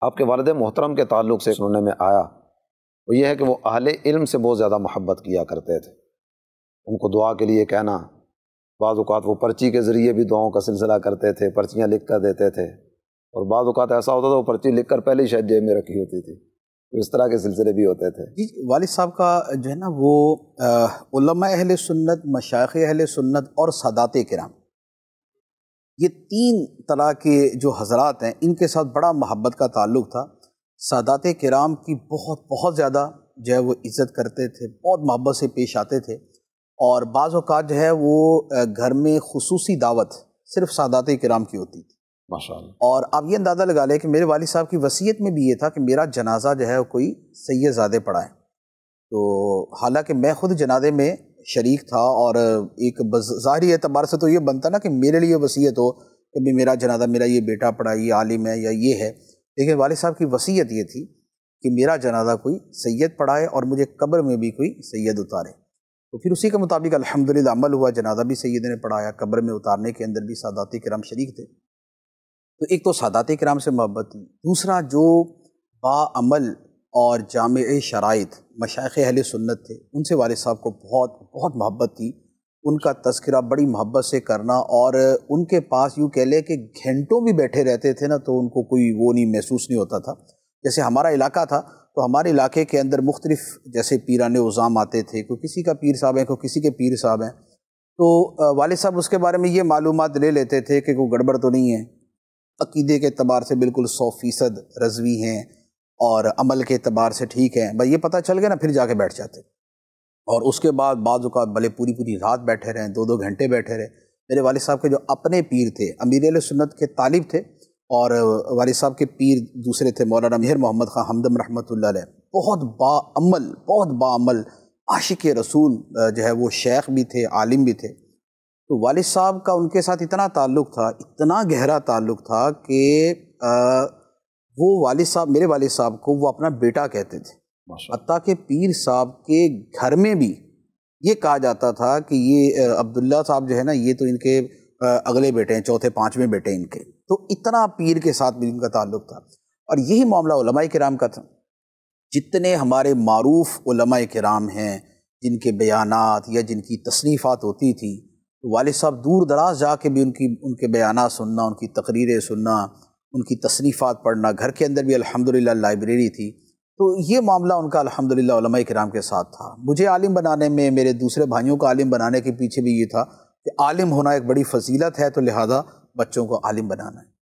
آپ کے والد محترم کے تعلق سے سننے میں آیا وہ یہ ہے کہ وہ اہل علم سے بہت زیادہ محبت کیا کرتے تھے، ان کو دعا کے لیے کہنا، بعض اوقات وہ پرچی کے ذریعے بھی دعاؤں کا سلسلہ کرتے تھے، پرچیاں لکھ کر دیتے تھے، اور بعض اوقات ایسا ہوتا تھا وہ پرچی لکھ کر پہلے ہی شاید جیب میں رکھی ہوتی تھی، تو اس طرح کے سلسلے بھی ہوتے تھے۔ جی، والد صاحب کا جو ہے نا وہ علماء اہل سنت، مشائخ اہل سنت اور سادات کرام، یہ تین طرح کے جو حضرات ہیں ان کے ساتھ بڑا محبت کا تعلق تھا۔ سادات کرام کی بہت زیادہ جو ہے وہ عزت کرتے تھے، بہت محبت سے پیش آتے تھے، اور بعض اوقات جو ہے وہ گھر میں خصوصی دعوت صرف سادات کرام کی ہوتی تھی ماشاءاللہ۔ اور آپ یہ اندازہ لگا لیں کہ میرے والد صاحب کی وصیت میں بھی یہ تھا کہ میرا جنازہ جو ہے کوئی سید زادے پڑھائیں، تو حالانکہ میں خود جنازے میں شریک تھا، اور ایک ظاہری اعتبار سے تو یہ بنتا نا کہ میرے لیے وصیت ہو کہ بھی میرا جنازہ میرا یہ بیٹا پڑھا، یہ عالم ہے یا یہ ہے، لیکن والد صاحب کی وصیت یہ تھی کہ میرا جنازہ کوئی سید پڑھائے اور مجھے قبر میں بھی کوئی سید اتارے، تو پھر اسی کے مطابق الحمدللہ عمل ہوا، جنازہ بھی سید نے پڑھایا، قبر میں اتارنے کے اندر بھی سادات کرام شریک تھے۔ تو ایک تو سادات کرام سے محبت تھی، دوسرا جو باعمل اور جامع شرائط مشائخ اہل سنت تھے ان سے والد صاحب کو بہت محبت تھی، ان کا تذکرہ بڑی محبت سے کرنا، اور ان کے پاس یوں کہہ لے کہ گھنٹوں بھی بیٹھے رہتے تھے نا تو ان کو کوئی وہ نہیں محسوس نہیں ہوتا تھا۔ جیسے ہمارا علاقہ تھا تو ہمارے علاقے کے اندر مختلف جیسے پیران عظام آتے تھے، کوئی کسی کا پیر صاحب ہے، کوئی کسی کے پیر صاحب ہیں، تو والد صاحب اس کے بارے میں یہ معلومات لے لیتے تھے کہ کوئی گڑبڑ تو نہیں ہے، عقیدے کے اعتبار سے بالکل 100% رضوی ہیں اور عمل کے اعتبار سے ٹھیک ہیں، بھائی یہ پتہ چل گیا نا پھر جا کے بیٹھ جاتے، اور اس کے بعد بعض اوقات بھلے پوری رات بیٹھے رہیں، 2 گھنٹے بیٹھے رہے۔ میرے والد صاحب کے جو اپنے پیر تھے امیر اہل سنت کے طالب تھے، اور والد صاحب کے پیر دوسرے تھے مولانا مہر محمد خان ہمدم رحمۃ اللہ علیہ، بہت باعمل عاشق رسول جو ہے وہ شیخ بھی تھے، عالم بھی تھے۔ تو والد صاحب کا ان کے ساتھ اتنا تعلق تھا، اتنا گہرا تعلق تھا کہ وہ والد صاحب، میرے والد صاحب کو وہ اپنا بیٹا کہتے تھے، حتیٰ کہ پیر صاحب کے گھر میں بھی یہ کہا جاتا تھا کہ یہ عبداللہ صاحب جو ہے نا یہ تو ان کے اگلے بیٹے ہیں، چوتھے پانچویں بیٹے ان کے، تو اتنا پیر کے ساتھ بھی ان کا تعلق تھا۔ اور یہی معاملہ علماء کرام کا تھا، جتنے ہمارے معروف علماء کرام ہیں جن کے بیانات یا جن کی تصنیفات ہوتی تھی، تو والد صاحب دور دراز جا کے بھی ان کے بیانات سننا، ان کی تقریریں سننا، ان کی تصنیفات پڑھنا، گھر کے اندر بھی الحمدللہ لائبریری تھی، تو یہ معاملہ ان کا الحمدللہ علماء کرام کے ساتھ تھا۔ مجھے عالم بنانے میں، میرے دوسرے بھائیوں کو عالم بنانے کے پیچھے بھی یہ تھا کہ عالم ہونا ایک بڑی فضیلت ہے، تو لہذا بچوں کو عالم بنانا ہے۔